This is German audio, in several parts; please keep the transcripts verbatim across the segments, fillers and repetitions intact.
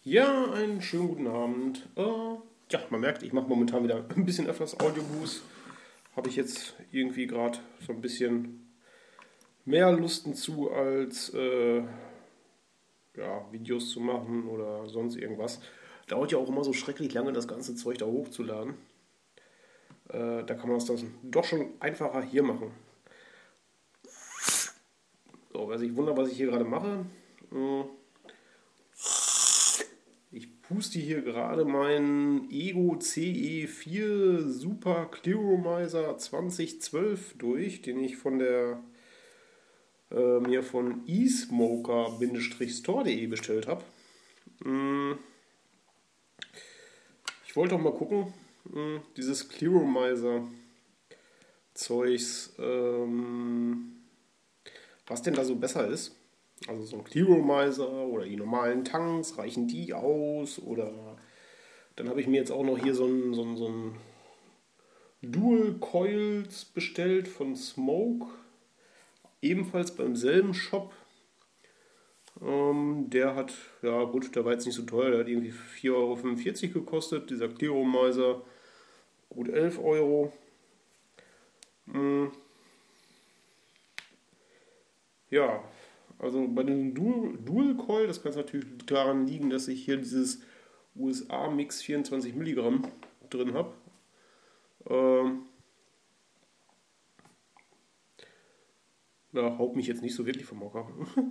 Ja, einen schönen guten Abend. Äh, ja, man merkt, ich mache momentan wieder ein bisschen öfters Audioboost. Habe ich jetzt irgendwie gerade so ein bisschen mehr Lusten zu, als äh, ja, Videos zu machen oder sonst irgendwas. Dauert ja auch immer so schrecklich lange, das ganze Zeug da hochzuladen. Äh, da kann man es dann doch schon einfacher hier machen. So, wer sich wundert, was ich hier gerade mache. Äh, Ich puste hier gerade meinen Ego C E vier Super Clearomizer zwanzig zwölf durch, den ich von der äh, mir von esmoker Store punkt de bestellt habe. Ich wollte auch mal gucken, mh, dieses Clearomizer Zeugs, ähm, was denn da so besser ist. Also so ein Clearomizer oder die normalen Tanks, reichen die aus? Oder dann habe ich mir jetzt auch noch hier so ein, so ein, so ein Dual Coils bestellt von Smoke, ebenfalls beim selben Shop. Ähm, der hat, ja gut, der war jetzt nicht so teuer, der hat irgendwie vier Euro fünfundvierzig gekostet, dieser Clearomizer gut elf Euro. Mhm. Ja, also bei dem Dual, Dual Coil, das kann es natürlich daran liegen, dass ich hier dieses U S A-Mix vierundzwanzig Milligramm drin habe. Ähm, da haut mich jetzt nicht so wirklich vom Hocker.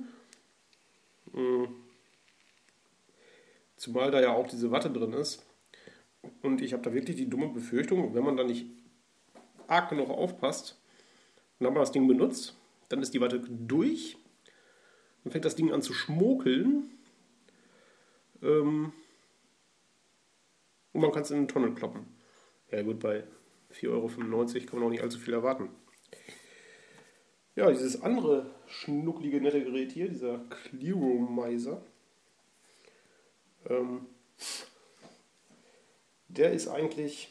Zumal da ja auch diese Watte drin ist. Und ich habe da wirklich die dumme Befürchtung, wenn man da nicht arg genug aufpasst, dann hat man das Ding benutzt, dann ist die Watte durch, dann fängt das Ding an zu schmokeln ähm, und man kann es in eine Tonne kloppen. Ja gut, bei vier Euro fünfundneunzig kann man auch nicht allzu viel erwarten. Ja, dieses andere schnucklige, nette Gerät hier, dieser Clearomizer, ähm, der ist eigentlich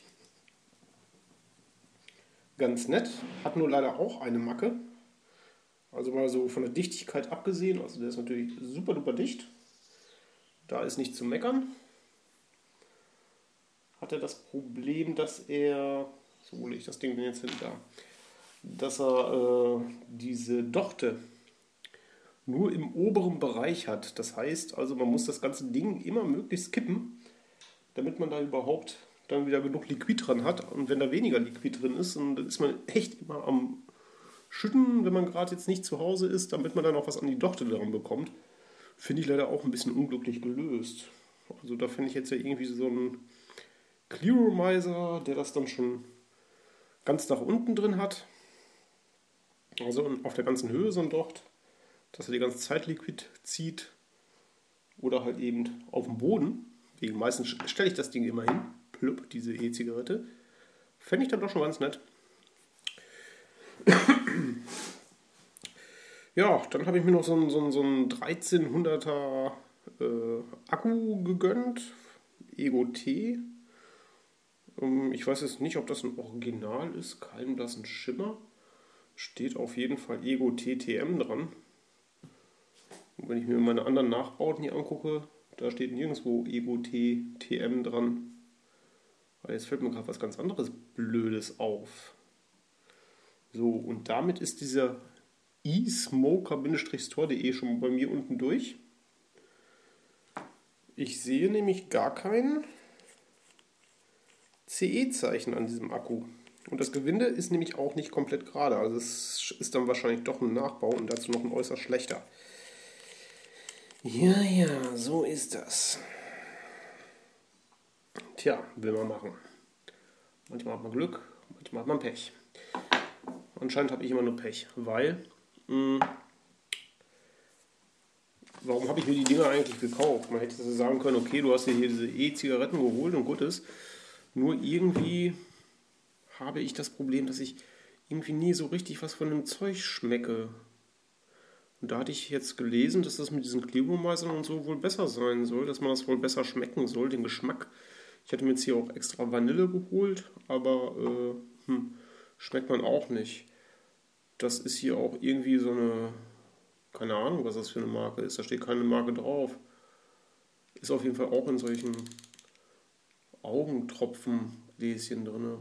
ganz nett, hat nur leider auch eine Macke. Also mal so von der Dichtigkeit abgesehen, also der ist natürlich super duper dicht. Da ist nicht zu meckern. Hat er das Problem, dass er, so hole ich das Ding denn jetzt hin, da, dass er äh, diese Dochte nur im oberen Bereich hat. Das heißt also, man muss das ganze Ding immer möglichst kippen, damit man da überhaupt dann wieder genug Liquid dran hat. Und wenn da weniger Liquid drin ist, dann ist man echt immer am Schütten, wenn man gerade jetzt nicht zu Hause ist, damit man dann auch was an die Dochte dran bekommt. Finde ich leider auch ein bisschen unglücklich gelöst. Also da finde ich jetzt ja irgendwie so einen Clearomizer, der das dann schon ganz nach unten drin hat. Also auf der ganzen Höhe so ein Docht, dass er die ganze Zeit Liquid zieht. Oder halt eben auf dem Boden. Wegen meistens stelle ich das Ding immer hin. Plupp, diese E-Zigarette. Fände ich dann doch schon ganz nett. Ja, dann habe ich mir noch so einen, so einen, so einen dreizehnhunderter äh, Akku gegönnt. Ego T. Ähm, ich weiß jetzt nicht, ob das ein Original ist. Kein blassen Schimmer. Steht auf jeden Fall Ego T T M dran. Und wenn ich mir meine anderen Nachbauten hier angucke, da steht nirgendwo Ego T T M dran. Aber jetzt fällt mir gerade was ganz anderes Blödes auf. So, und damit ist dieser esmoker Store punkt de schon bei mir unten durch. Ich sehe nämlich gar kein C E-Zeichen an diesem Akku. Und das Gewinde ist nämlich auch nicht komplett gerade. Also es ist dann wahrscheinlich doch ein Nachbau und dazu noch ein äußerst schlechter. Ja, ja, so ist das. Tja, will man machen. Manchmal hat man Glück, manchmal hat man Pech. Anscheinend habe ich immer nur Pech, weil... Mh, warum habe ich mir die Dinger eigentlich gekauft? Man hätte sagen können, okay, du hast dir hier diese E-Zigaretten geholt und gut ist. Nur irgendwie habe ich das Problem, dass ich irgendwie nie so richtig was von dem Zeug schmecke. Und da hatte ich jetzt gelesen, dass das mit diesen Clearomizern und so wohl besser sein soll, dass man das wohl besser schmecken soll, den Geschmack. Ich hatte mir jetzt hier auch extra Vanille geholt, aber äh, hm, schmeckt man auch nicht. Das ist hier auch irgendwie so eine, keine Ahnung, was das für eine Marke ist, da steht keine Marke drauf. Ist auf jeden Fall auch in solchen Augentropfengläschen drin.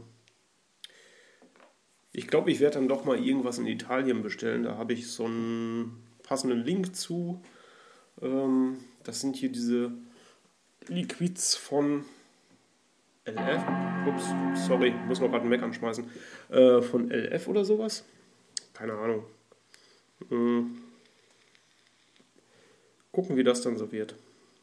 Ich glaube, ich werde dann doch mal irgendwas in Italien bestellen. Da habe ich so einen passenden Link zu. Ähm, das sind hier diese Liquids von L F. Ups, sorry, muss noch gerade einen Mac anschmeißen. Äh, von L F oder sowas. Keine Ahnung. Ähm, gucken, wie das dann so wird.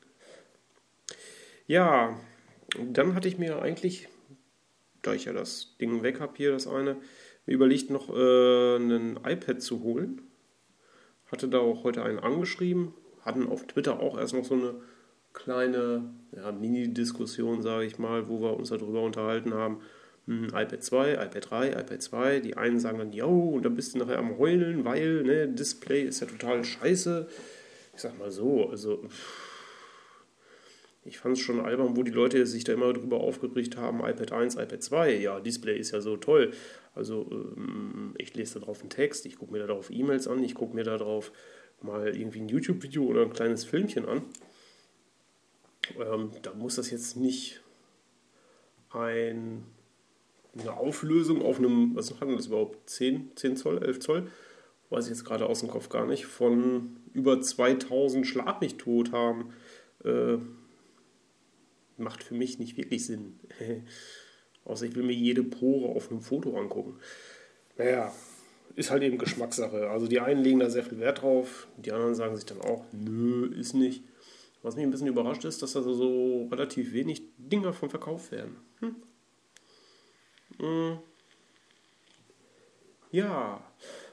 Ja, dann hatte ich mir eigentlich, da ich ja das Ding weg habe hier, das eine, mir überlegt, noch äh, ein iPad zu holen. Hatte da auch heute einen angeschrieben. Hatten auf Twitter auch erst noch so eine kleine ja, Mini-Diskussion, sage ich mal, wo wir uns darüber unterhalten haben. Hm, iPad zwei, iPad drei, iPad zwei. Die einen sagen dann, yo, und dann bist du nachher am Heulen, weil ne, Display ist ja total scheiße. Ich sag mal so, also ich fand es schon albern, wo die Leute sich da immer drüber aufgeregt haben, iPad eins, iPad zwei, ja, Display ist ja so toll. Also ähm, ich lese da drauf einen Text, ich gucke mir da drauf E-Mails an, ich gucke mir da drauf mal irgendwie ein YouTube-Video oder ein kleines Filmchen an. Ähm, da muss das jetzt nicht ein, eine Auflösung auf einem, was hat denn das überhaupt, zehn, zehn Zoll, elf Zoll? Weiß ich jetzt gerade aus dem Kopf gar nicht, von über zweitausend Schlag mich tot haben. Äh, macht für mich nicht wirklich Sinn. Außer ich will mir jede Pore auf einem Foto angucken. Naja, ist halt eben Geschmackssache. Also die einen legen da sehr viel Wert drauf, die anderen sagen sich dann auch, nö, ist nicht. Was mich ein bisschen überrascht ist, dass da so relativ wenig Dinger vom Verkauf werden. Hm. Hm. Ja.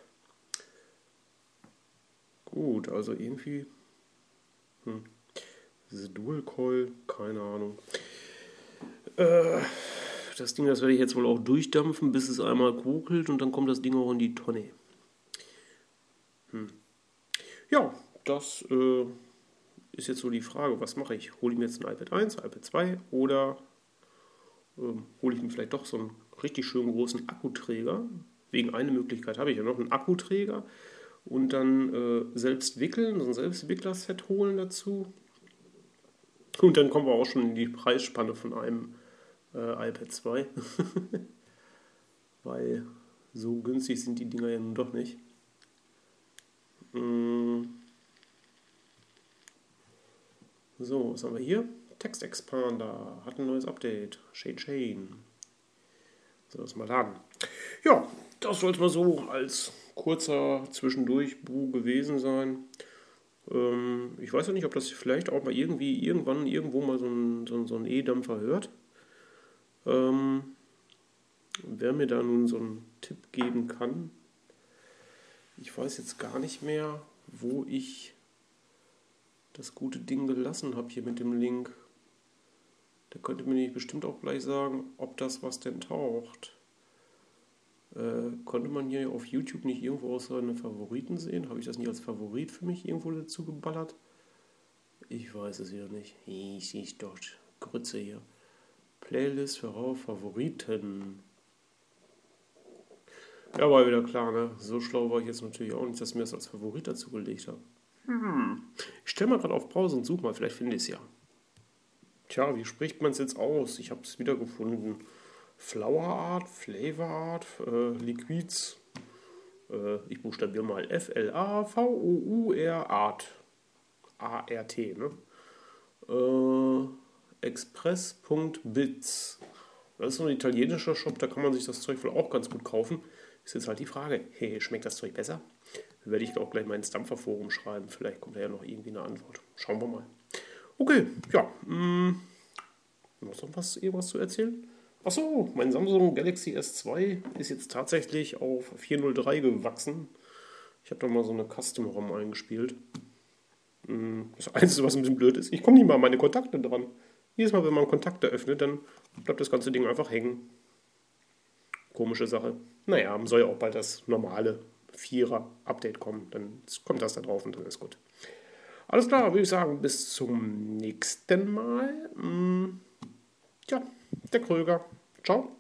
Gut, also irgendwie... Hm. Diese Dual Coil, keine Ahnung. Äh, das Ding, das werde ich jetzt wohl auch durchdampfen, bis es einmal kokelt und dann kommt das Ding auch in die Tonne. Hm. Ja, das äh, ist jetzt so die Frage, was mache ich? Hole ich mir jetzt ein iPad eins, iPad zwei oder ähm, hole ich mir vielleicht doch so einen richtig schönen großen Akkuträger? Wegen einer Möglichkeit habe ich ja noch einen Akkuträger und dann äh, selbst wickeln, so ein Selbstwickler-Set holen dazu. Und dann kommen wir auch schon in die Preisspanne von einem äh, iPad zwei. Weil so günstig sind die Dinger ja nun doch nicht. Mm. So, was haben wir hier? Text Expander hat ein neues Update. Shade Chain. So, das mal laden. Ja, das soll es mal so als kurzer Zwischendurch-Bu gewesen sein. Ähm, ich weiß ja nicht, ob das vielleicht auch mal irgendwie irgendwann irgendwo mal so ein, so ein, so ein E-Dampfer hört. Ähm, wer mir da nun so einen Tipp geben kann. Ich weiß jetzt gar nicht mehr, wo ich das gute Ding gelassen habe hier mit dem Link. Da könnte mir nicht bestimmt auch gleich sagen, ob das was denn taucht. Äh, konnte man hier auf YouTube nicht irgendwo aus seinen Favoriten sehen? Habe ich das nicht als Favorit für mich irgendwo dazu geballert? Ich weiß es ja nicht. Ich sehe doch Grütze hier. Playlist für Favoriten. Ja, war wieder klar, ne? So schlau war ich jetzt natürlich auch nicht, dass ich mir das als Favorit dazu gelegt habe. Hm. Ich stelle mal gerade auf Pause und suche mal, vielleicht finde ich es ja. Tja, wie spricht man es jetzt aus? Ich habe es wieder gefunden. Flower Art, Flavor Art, äh, Liquids. Äh, ich buchstabiere mal F L A V O U R Art. A R T, ne? Äh, express Punkt bits. Das ist so ein italienischer Shop, da kann man sich das Zeug wohl auch ganz gut kaufen. Ist jetzt halt die Frage, hey, schmeckt das Zeug besser? Dann werde ich auch gleich mal ins Dampferforum schreiben. Vielleicht kommt da ja noch irgendwie eine Antwort. Schauen wir mal. Okay, ja. Mh, noch was, irgendwas zu erzählen? Achso, mein Samsung Galaxy S zwei ist jetzt tatsächlich auf vier null drei gewachsen. Ich habe da mal so eine Custom-ROM eingespielt. Das Einzige, was ein bisschen blöd ist, ich komme nicht mal an meine Kontakte dran. Jedes Mal, wenn man Kontakte öffnet, dann bleibt das ganze Ding einfach hängen. Komische Sache. Naja, soll ja auch bald das normale Vierer-Update kommen. Dann kommt das da drauf und dann ist gut. Alles klar, würde ich sagen, bis zum nächsten Mal. Tja, der Kröger. Ciao.